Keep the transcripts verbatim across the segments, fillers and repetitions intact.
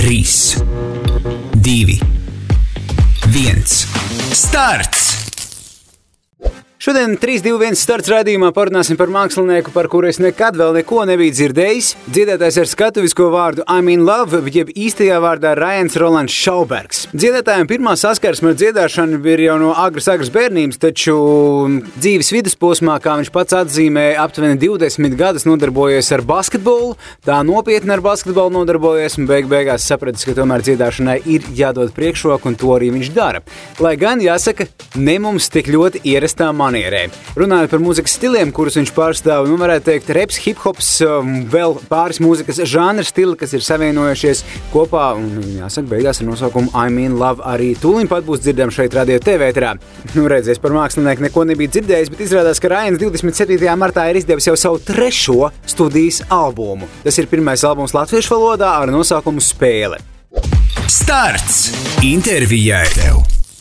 trīs, divi, viens. Starts! Šodien trīs, divi, viens starts raidījumā parunāsim par mākslinieku, par kuru es nekad vēl neko nebiju dzirdējis. Dziedātājs ar skatuvisko vārdu I'm in love, jeb īstajā vārdā Ryans Rolands Šaubergs. Dziedātājiem pirmā saskarsme ar dziedāšanu ir jau no agras agras bērnības, taču dzīves vidusposmā, kā viņš pats atzīmēja, aptuveni divdesmit gadus nodarbojies ar basketbolu, tā nopietni ar basketbolu nodarbojies un beig beigās sapratis, ka tomēr dziedāšanai ir jādod priekšroku un to arī viņš dara. Lai gan, jāsaka, ne mums tik ļoti ierastā manierē. Runājot par mūzikas stiliem, kurus viņš pārstāv, nu varētu teikt reps, hip-hops, vēl pāris mūzikas žanra stili, kas ir savienojušies kopā un, jāsaka, beigās ar nosaukumu I'm in love arī tūliņ pat būs dzirdam šeit Radio T V ēterā. Nu, redzies, par mākslinieku neko nebija dzirdējis, bet izrādās, ka Ryans divdesmit septītajā martā ir izdevis jau savu trešo studijas albumu. Tas ir pirmais albums latviešu valodā ar nosaukumu Spēle. Starts! Intervijai tev!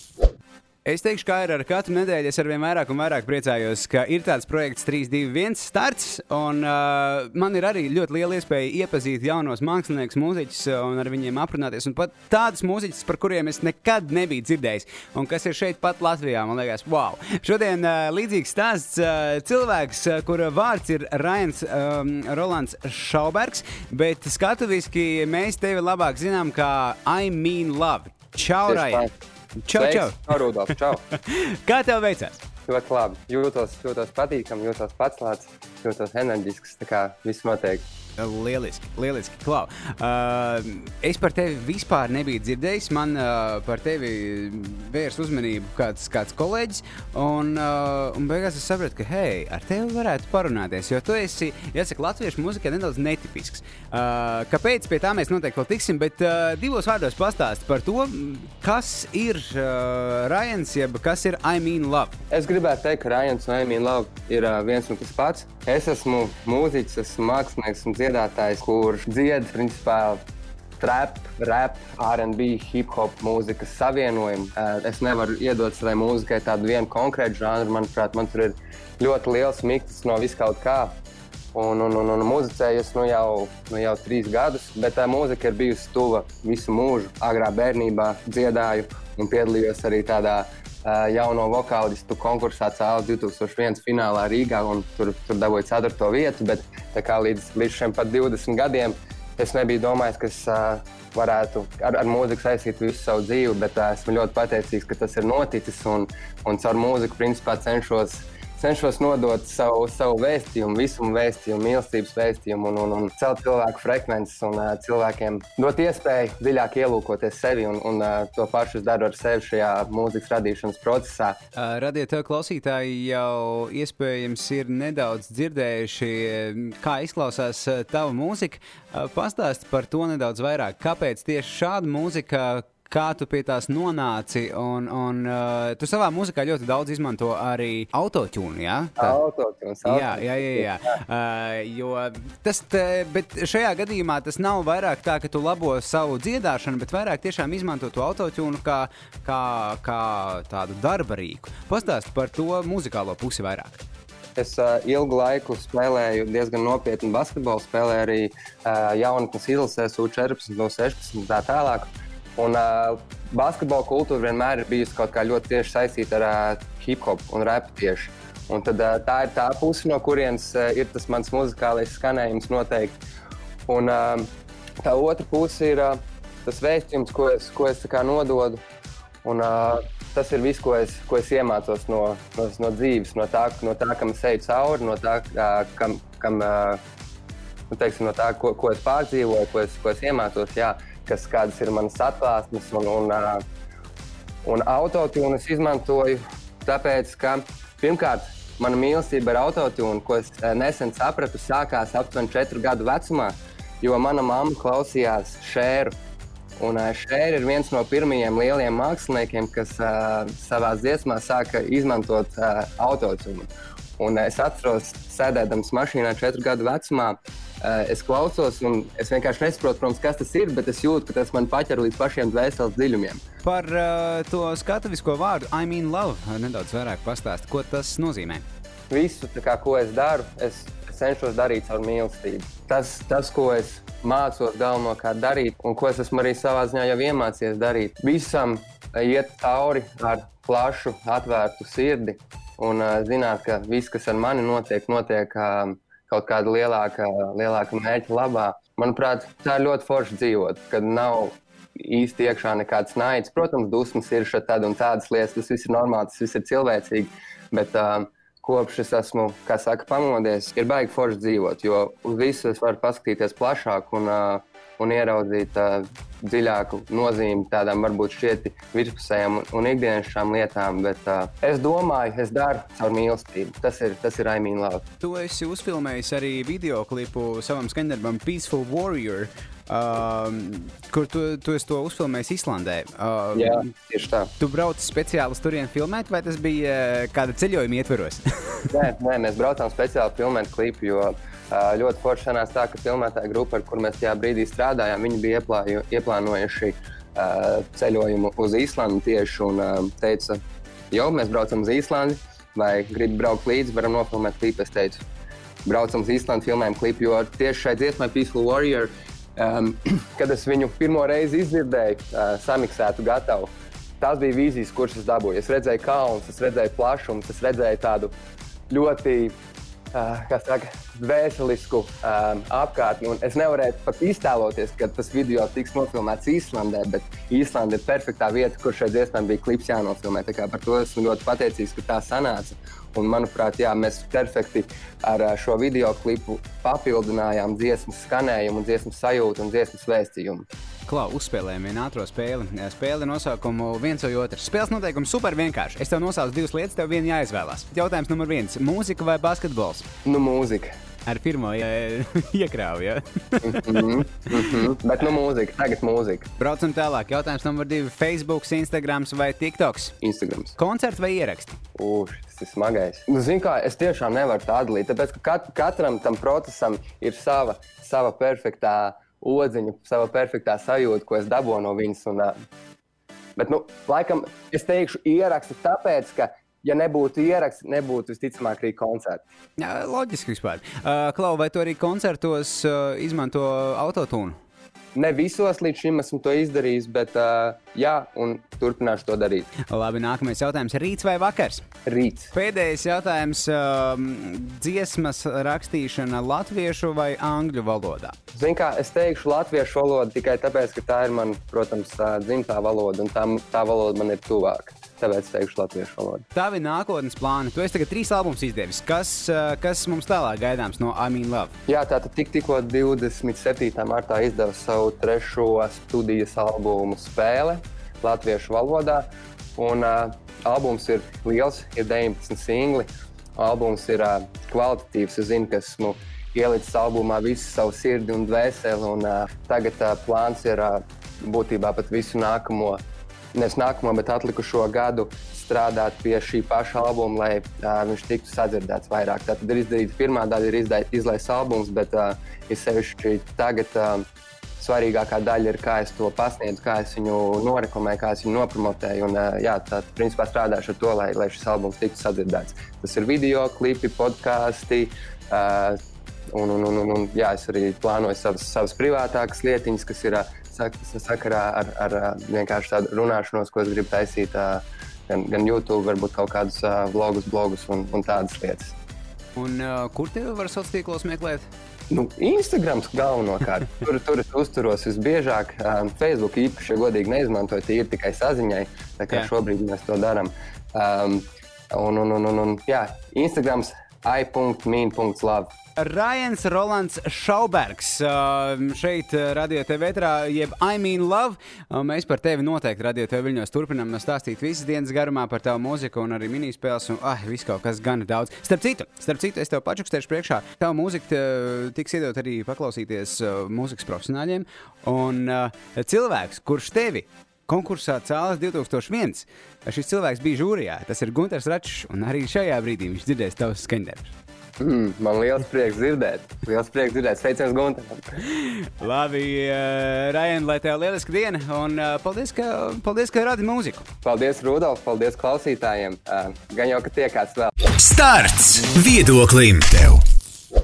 Es teikšu, kā ir ar katru nedēļu, es arvien vairāk un vairāk priecājos, ka ir tāds projekts trīs, divi, viens starts, un uh, man ir arī ļoti liela iespēja iepazīt jaunos māksliniekus, mūziķus un ar viņiem aprunāties, un pat tādus mūziķus, par kuriem es nekad nebiju dzirdējis, un kas ir šeit pat Latvijā, man liekas, wow! Šodien uh, līdzīgs stāsts uh, cilvēks, uh, kura vārds ir Ryans um, Rolands Šaubergs, bet skatuviski mēs tevi labāk zinām kā I mean love. Čau, Ryan! Čau, čau! Čau, Rudolf, čau! Kā tev veicās? Ļoti labi. Jūtos, jūtos patīkam, jūtos paclāts, jūtos enerģisks, tā kā viss notiek. Lieliski, lieliski, klau. Uh, es par tevi vispār nebiju dzirdējis, man uh, par tevi vērs uzmanību kāds, kāds kolēģis, un, uh, un beigās es sapratu, ka, hei, ar tevi varētu parunāties, jo tu esi, jāsaka, latviešu mūzikā nedaudz netipisks. Uh, kāpēc, pie tā mēs noteikti vēl tiksim, bet uh, divos vārdos pastāst par to, kas ir uh, Ryans, jeb kas ir I mean love. Es gribētu teikt, ka Ryans un I mean love ir uh, viens un tas pats. Es esmu mūziķis, esmu mākslinieks un dziedātājs, kurš dzied, principā, trap, rap, R and B, hip-hop mūzikas savienojumu. Es nevaru iedot savai mūzikai tādu vienu konkrētu žanru. Manuprāt, man tur ir ļoti liels mikts no viskaut kā. Un, un, un, un muzicēju es nu jau, nu jau trīs gadus, bet tā mūzika ir bijusi tuva visu mūžu. Agrā bērnībā dziedāju un piedalījos arī tādā Uh, jauno vokālistu konkursā C A L S divi tūkstoši viens finālā Rīgā, un tur, tur dabūju ceturto vietu, bet tā kā līdz, līdz šiem pat divdesmit gadiem es nebiju domājis, ka es uh, varētu ar, ar mūziku saistīt visu savu dzīvi, bet uh, esmu ļoti pateicīgs, ka tas ir noticis, un, un caur mūziku principā cenšos cenšos nodot savu, savu vēstījumu, visumu vēstījumu, mīlestības vēstījumu un, un, un celt cilvēku frekvences un uh, cilvēkiem dot iespēju dziļāk ielūkoties sevi un, un uh, to pašu es daru ar sevi šajā mūzikas radīšanas procesā. Uh, Radio T V klausītāji jau iespējams ir nedaudz dzirdējuši, kā izklausās uh, tava mūzika. Uh, pastāst par to nedaudz vairāk. Kāpēc tieši šāda mūzika? Kā tu pie tās nonāci, un, un uh, tu savā mūzikā ļoti daudz izmanto arī autotune, jā? Tā... Autotunes, jā, jā, jā, jā. Uh, jo tas, te, bet šajā gadījumā tas nav vairāk tā, ka tu labo savu dziedāšanu, bet vairāk tiešām izmanto to autotune kā, kā, kā tādu darba rīku. Pastāst par to muzikālo pusi vairāk. Es uh, ilgu laiku spēlēju diezgan nopietnu basketbolu, spēlēju arī uh, jaunatnes izlasēs U četrpadsmit, U sešpadsmit un tā tālāk. Un uh, basketbola kultūra vienmēr ir bijusi kaut kā ļoti tieši saistīta ar uh, hip-hop un rapu tieši. Un tad uh, tā ir tā puse, no kurienes uh, ir tas mans muzikālais skanējums noteikti. Un uh, tā otra puse ir uh, tas vēstījums, ko es, ko es tā kā nododu. Un uh, tas ir viss, ko es, ko es iemācos no, no, no dzīves, no tā, no tā, kam es eju cauri, no tā, uh, kam, kam, uh, nu, teiksim, no tā, ko, ko es pārdzīvoju, ko es, ko es iemācos, jā. Kas, kādas ir manas atklāsmes, un, un, un autotune es izmantoju, tāpēc, ka pirmkārt, mana mīlestība ar autotune, ko es nesen sapratu, sākās aptuveni četru gadu vecumā, jo mana mamma klausījās Šēru. Un Šēra ir viens no pirmajiem lieliem māksliniekiem, kas uh, savās dziesmās sāka izmantot uh, autotune. Un es atceros, sēdēdams mašīnā četru gadu vecumā, es klausos un es vienkārši nesaprotu, protams, kas tas ir, bet es jūtu, ka tas man paķer līdz pašiem dvēseles dziļumiem. Par uh, to skatuvisko vārdu I mean love nedaudz vairāk pastāst, ko tas nozīmē? Visu, tā kā, ko es daru, es, es cenšos darīt caur mīlestību. Tas, tas, ko es mācos galvenokārt darīt, un ko es esmu arī savā ziņā jau iemācījies darīt, visam iet cauri ar plašu, atvērtu sirdi un uh, zināt, ka viss, kas ar mani notiek, notiek uh, kaut kāda lielāka, lielāka mērķa labā. Manuprāt, tā ir ļoti forši dzīvot, kad nav īsti iekšā nekāds naids. Protams, dusmas ir šeit tāda un tādas lietas, tas viss ir normāli, tas viss ir cilvēcīgi, bet uh, kopš es esmu, kā saka, pamodies, ir baigi forši dzīvot, jo uz visu es varu paskatīties plašāk un, uh, un ieraudzīt uh, dziļāku nozīmi tādām varbūt šķieti virspusējām un ikdienišķām lietām, bet uh, es domāju, es daru caur mīlestību. Tas ir, tas ir I Mean Love. Tu esi uzfilmējis arī videoklipu savam skaņdarbam Peaceful Warrior, uh, kur tu, tu esi to uzfilmējis Islandē. Uh, Jā, tieši tā. Tu brauci speciāli uz turieni filmēt, vai tas bija uh, kāda ceļojuma ietveros? nē, nē, mēs braucām speciāli filmēt klipu, jo uh, ļoti forši sanāca tā, ka filmētāja grupa, ar kur mēs tajā brīdī strādājām, viņi bija ieplāju, ieplānojuši uh, ceļojumu uz Īslandi tieši un uh, teica, jau mēs braucam uz Īslandi, vai gribi braukt līdzi, varam nofilmēt klipu. Es teicu, braucam uz Īslandi, filmējam klipu, jo tieši šai dziesmai Peaceful Warrior, um, kad es viņu pirmo reizi izdzirdēju, uh, samiksētu gatavu, tās bija vīzijas, kuras es dabūju. Es redzēju kalnus, es redzēju plašumus, es redzēju tādu ļoti, uh, kā saka, dvēselisku um, apkārtni, un es nevarēju pat iztēloties, ka tas video tiks nofilmēts Īslandē, bet Īslanda ir perfektā vieta, kur šai dziesmai bija klips jānofilmē. Tā kā par to esmu ļoti pateicīgs, ka tā sanāca. Un, manuprāt, jā, mēs perfekti ar šo video klipu papildinājām dziesmas skanējumu, dziesmas sajūtu un dziesmas vēstījumu. Klau, uzspēlējam vienu ātro spēli. Spēle nosaukumu viens vai otrs. Spēles noteikumi super vienkārši. Es tev nosaucu divas lietas, tev vienu jāizvēlās. Jautājums numur viens. Mūzika vai basketbols? Nu, mūzika. Ar pirmo ja, iekrāvu, jā? mm-hmm, mm-hmm. Bet nu mūzika, tagad mūzika. Braucam tālāk. Jautājums numur divi. Facebooks, Instagrams vai TikToks? Instagrams. Koncerts vai ieraksti? Uš, tas ir smagais. Nu, zin kā, es tiešām nevaru tā atdalīt, tāpēc, ka kat, katram tam procesam ir sava, sava perfektā odziņa, sava perfektā sajūta, ko es dabūju no viņas. Un, bet, nu, laikam, es teikšu ieraksti tāpēc, ka ja nebūtu ieraksts, nebūtu visticamāk arī koncerti. Jā, loģiski vispār. Uh, Klau, vai tu arī koncertos uh, izmanto autotūnu? Ne visos līdz šim esmu to izdarījis, bet uh, jā, un turpināšu to darīt. Labi, nākamais jautājums. Rīts vai vakars? Rīts. Pēdējais jautājums. Uh, dziesmas rakstīšana latviešu vai angļu valodā? Zin kā, es teikšu latviešu valodu tikai tāpēc, ka tā ir man, protams, dzimtā valoda, un tā, tā valoda man ir tuvāka. Tāpēc es teikšu latviešu valodu. Tavi nākotnes plāni. Tu esi tagad trīs albumus izdevis. Kas, kas mums tālāk gaidāms no I Mean Love? Jā, tātad tik tikko divdesmit septītā martā izdeva savu trešo studijas albumu Spēle latviešu valodā. Un uh, albums ir liels, ir deviņpadsmit singli. Albums ir uh, kvalitatīvs. Es zinu, ka esmu ielicis albumā visu savu sirdi un dvēseli. Un uh, tagad uh, plāns ir uh, būtībā pat visu nākamo Nes nākamo, bet atlikušo gadu strādāt pie šī paša albuma, lai uh, viņš tiktu sadzirdēts vairāk. Tātad ir izdarīta pirmā daļa, ir izlaists albums, bet uh, ir sevišķi tagad uh, svarīgākā daļa ir, kā es to pasniedzu, kā es viņu noreklamēju, kā es viņu nopromotēju. Un, uh, jā, tā, principā strādāšu ar to, lai, lai šis albums tiktu sadzirdēts. Tas ir video, klipi, podkāsti. Uh, un, un, un, un, jā, es arī plānoju savas, savas privātākas lietiņas, kas ir uh, sakarā ar, ar vienkārši tādu runāšanos, ko es gribu taisīt gan, gan YouTube, varbūt kaut kādus uh, vlogus, blogus un, un tādas lietas. Un uh, kur tevi var sociālos tīklos meklēt? Nu, Instagrams galvenokārt. Tur, tur es uzturos visbiežāk. Um, Facebook īpaši, ja godīgi neizmantoju, tie ir tikai saziņai, tā kā jā. Šobrīd mēs to darām. Um, un, un, un, un, un, jā, Instagrams i dot mean dot love. Rajens Rolands Šaubergs šeit Radio T V ētrā, jeb I Mean Love. Mēs par tevi noteikti Radio T V Viļņos turpinām stāstīt visas dienas garumā par tavu mūziku un arī minispēles un ah, viss kaut kas gana daudz. Starp citu, starp citu, es tev pačukstēšu priekšā. Tavu mūziku tiks iedot arī paklausīties mūzikas profesionāļiem. Un cilvēks, kurš tevi konkursā Cēles divi tūkstoši viens, šis cilvēks bija žūrijā. Tas ir Gunters Račs, un arī šajā brīdī viņš dzirdēs tavus skaņdarbus. Mm, man liels prieks dzirdēt. Liels prieks dzirdēt. Sveiciens Gunteram. Labi, uh, Rajan, lai tev lieliska diena, un uh, paldies, ka, paldies, ka radi mūziku. Paldies, Rudolf, paldies klausītājiem. Uh, gan jau, ka tiekāts vēl. Starts viedoklim tev.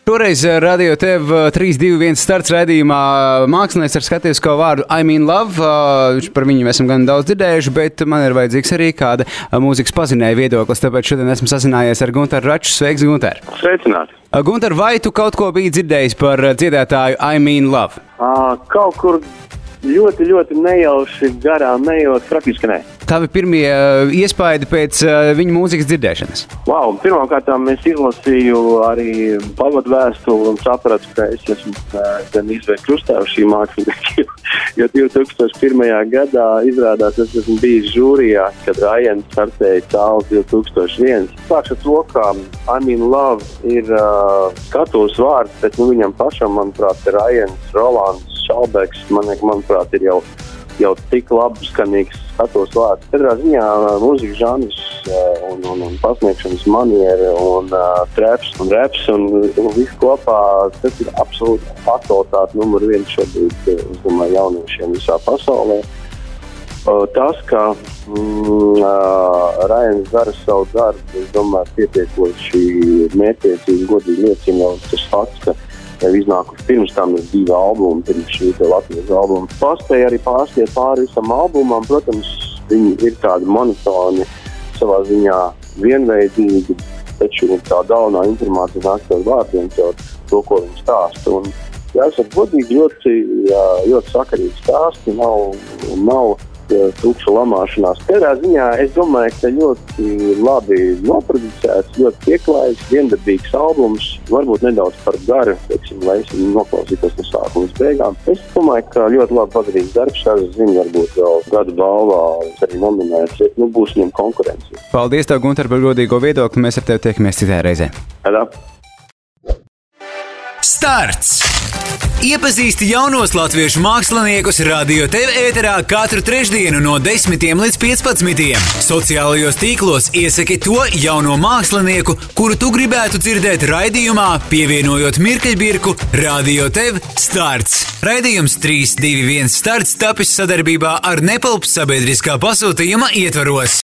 Šoreiz radio tev trīs divi viens starts raidījumā mākslinieks ar skatisko vārdu I Mean Love. Par viņu esam gan daudz dzirdējuši, bet man ir vajadzīgs arī kāda mūzikas pazinēja viedoklis, tāpēc šodien esmu sazinājies ar Guntaru Raču. Sveiks, Gunter! Sveicināti! Gunter, vai tu kaut ko biji dzirdējis par dziedātāju I Mean Love? À, kaut kur ļoti, ļoti nejauši garām nejauši, praktiski ne. Tavi pirmie iespaidi pēc viņa mūzikas dzirdēšanas? Wow, pirmkārt, es izlasīju arī pavadu vēstuli un sapratu, ka es esmu gan izvērt krustāvu šī mākslinieka, jo divi tūkstoši pirmajā gadā izrādās, es esmu bijis žūrijā, kad Ryan startēja Cāls divi tūkstoši viens. Sākšu to, ka I Mean Love ir uh, skatuves vārds, bet nu, viņam pašam, manuprāt, ir Ryans Rolands Šaubergs, man, manuprāt, ir jau jau tik labi skanīgs skatos vārds. Katrā ziņā mūzikas žanrs uh, un, un, un pasniegšanas manieri un uh, traps un raps un, un viss kopā, tas ir absolūti aktualitāte numur viens šobrīd, es domāju, jauniešiem visā pasaulē. Uh, tas, ka mm, uh, Ryans dara savu darbu, es domāju, pietiekoši mērķiecīgi, godīgi liecina jau tas fakts, ka jau iznākuši pirms tam ir divi albumi, pirms šī te Latvijas albuma. Paspēja arī pārstiet pāri visam albumam, protams, viņi ir tādi monotoni, savā ziņā vienveidīgi, taču tā galvenā informācija nāk caur vārdiem, caur to, ko viņi stāsta. Un, jāsaka, godīgi ļoti, jā, ļoti sakarīgi stāsti, nav, nav tukša lamāšanās. Katrā ziņā es domāju, ka ļoti labi noproducēts, ļoti pieklājīgs, viendabīgs albums, varbūt nedaudz par garu, teiksim, lai es viņu noklausītos no sākuma līdz beigām. Es domāju, ka ļoti labi padarīts darbs, es zinu, varbūt vēl gadu balvā arī nominēts, bet nu būs viņam konkurencija. Paldies tev, Gunter, par godīgo viedokli, mēs ar tevi tiekamies citā reizē. Adā. Starts! Iepazīsti jaunos latviešu māksliniekus Radio T V ēterā katru trešdienu no desmitiem līdz piecpadsmitiem. Sociālajos tīklos iesaki to jauno mākslinieku, kuru tu gribētu dzirdēt raidījumā, pievienojot mirkeļbirku Radio T V Starts. Raidījums trīs divi viens Starts tapis sadarbībā ar Nepalps sabiedriskā pasūtījuma ietvaros.